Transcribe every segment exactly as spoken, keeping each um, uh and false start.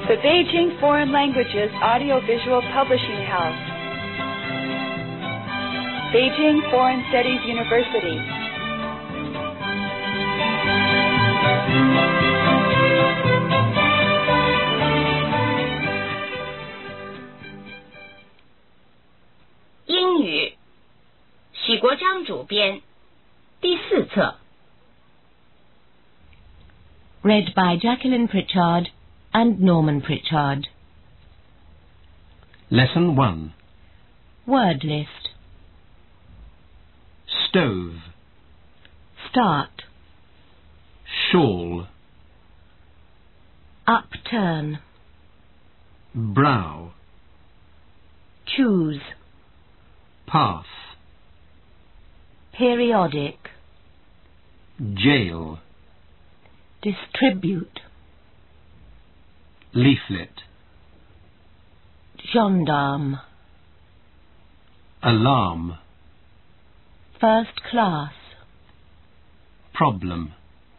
The Beijing Foreign Languages Audiovisual Publishing House. Beijing Foreign Studies University. English 许国璋主编第四册 Read by Jacqueline Pritchard and Norman Pritchard. Lesson one. Word list. Stove. Start. Shawl. Upturn. Brow. Choose. Path. Periodic. Jail. Distribute. Leaflet. Gendarme. Alarm. First class. Problem.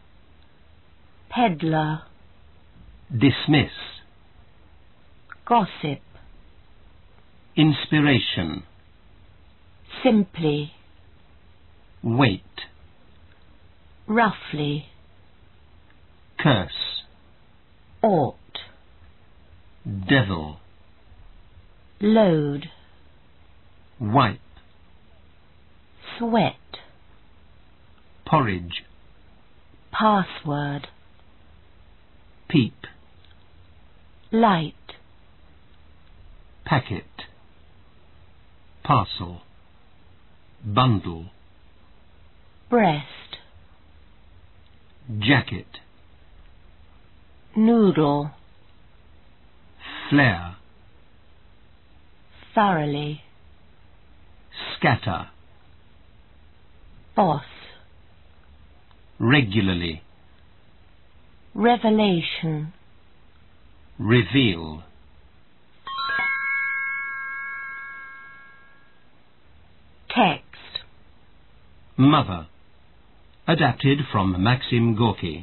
Peddler. Dismiss. Gossip. Inspiration. Simply. Wait. Roughly. Curse. Ought. Devil. Load. Wipe. Sweat. Porridge. Password. Peep. Light. Packet. Parcel. Bundle. Breast. Jacket. Noodle. Flare. Thoroughly. Scatter. Boss. Regularly. Revelation. Reveal. Text. Mother. Adapted from Maxim Gorky.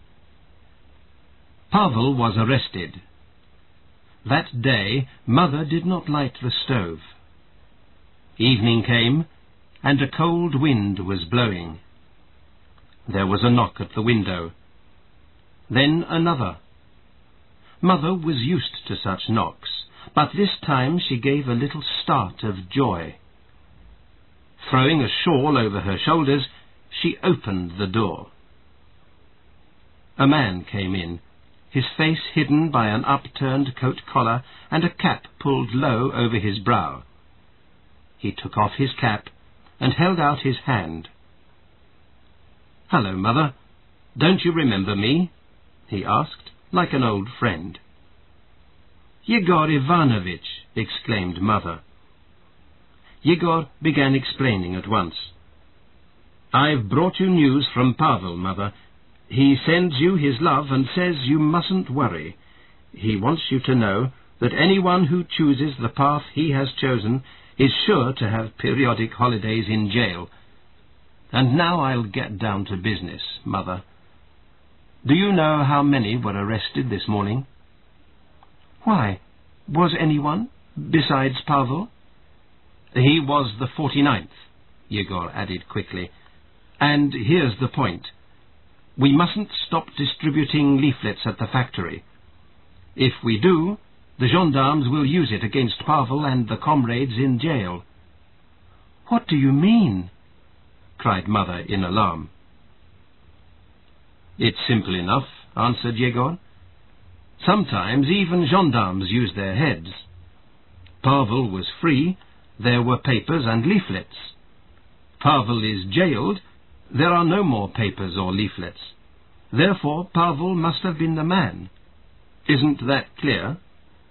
Pavel was arrested. That day, Mother did not light the stove. Evening came, and a cold wind was blowing. There was a knock at the window. Then another. Mother was used to such knocks, but this time she gave a little start of joy. Throwing a shawl over her shoulders, she opened the door. A man came in, his face hidden by an upturned coat collar and a cap pulled low over his brow. He took off his cap and held out his hand. "Hello, Mother. Don't you remember me?" he asked, like an old friend. "Yegor Ivanovich," exclaimed Mother. Yegor began explaining at once. "I've brought you news from Pavel, Mother. He sends you his love and says you mustn't worry. He wants you to know that anyone who chooses the path he has chosen is sure to have periodic holidays in jail. And now I'll get down to business, Mother. Do you know how many were arrested this morning?" "Why, was anyone besides Pavel?" "He was the forty-ninth, Yegor added quickly. "And here's the point. We mustn't stop distributing leaflets at the factory. If we do, the gendarmes will use it against Pavel and the comrades in jail." "What do you mean?" cried Mother in alarm. "It's simple enough," answered Yegor. "Sometimes even gendarmes use their heads. Pavel was free, there were papers and leaflets. Pavel is jailed, there are no more papers or leaflets. Therefore, Pavel must have been the man. Isn't that clear?"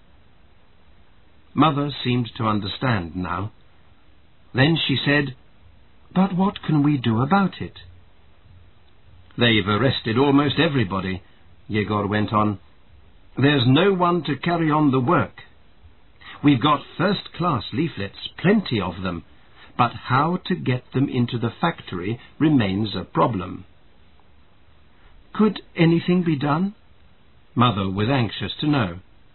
Mother seemed to understand now. Then she said, "But what can we do about it?" "They've arrested almost everybody," Yegor went on. "There's no one to carry on the work. We've got first-class leaflets, plenty of them, but how to get them into the factory remains a problem." "Could anything be done?" Mother was anxious to know.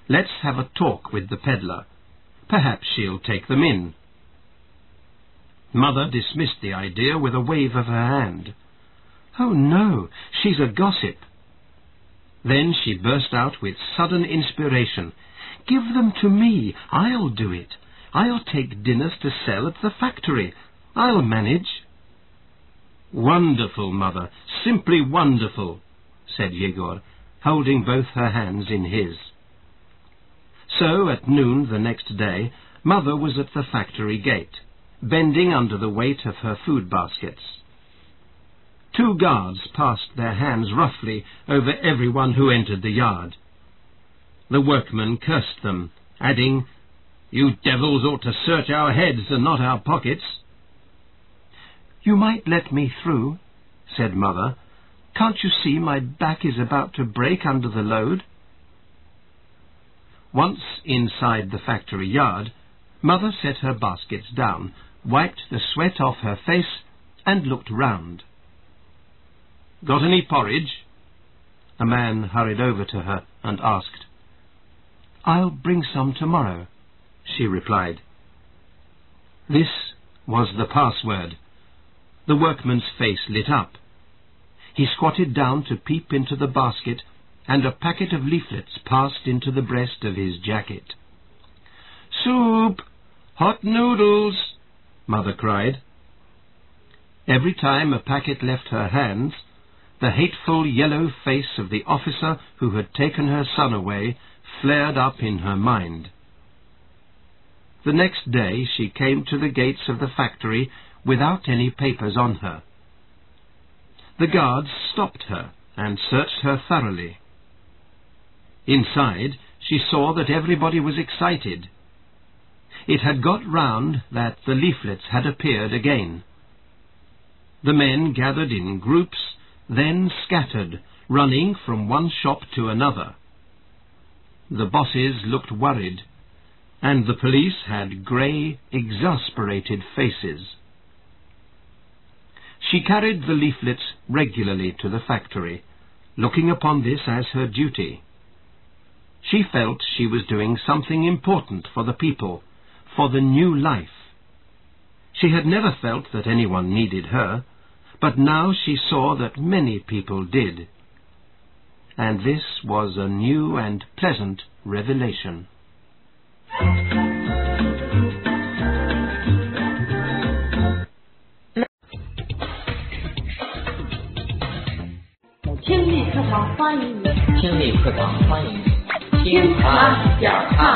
Let's have a talk with the peddler. Perhaps she'll take them in. Mother dismissed the idea with a wave of her hand. Oh no, she's a gossip. Then she burst out with sudden inspiration. Give them to me. I'll do it. I'll take dinners to sell at the factory. I'll manage. Wonderful, Mother, simply wonderful, said Yegor, holding both her hands in his. So, at noon the next day, Mother was at the factory gate, bending under the weight of her food baskets. Two guards passed their hands roughly over everyone who entered the yard. The workmen cursed them, adding, "You devils ought to search our heads and not our pockets." "You might let me through," said Mother. "Can't you see my back is about to break under the load?" Once inside the factory yard, Mother set her baskets down, wiped the sweat off her face, and looked round. "Got any porridge?" A man hurried over to her and asked. "I'll bring some tomorrow," she replied. This was the password. The workman's face lit up. He squatted down to peep into the basket, and a packet of leaflets passed into the breast of his jacket. "Soup! Hot noodles!" Mother cried. Every time a packet left her hands, the hateful yellow face of the officer who had taken her son away flared up in her mind. The next day she came to the gates of the factory without any papers on her. The guards stopped her and searched her thoroughly. Inside, she saw that everybody was excited. It had got round that the leaflets had appeared again. The men gathered in groups, then scattered, running from one shop to another. The bosses looked worried, and the police had grey, exasperated faces. She carried the leaflets regularly to the factory, looking upon this as her duty. She felt she was doing something important for the people, for the new life. She had never felt that anyone needed her, but now she saw that many people did. And this was a new and pleasant revelation. 听力课堂欢迎你，听力课堂欢迎你，听他讲他。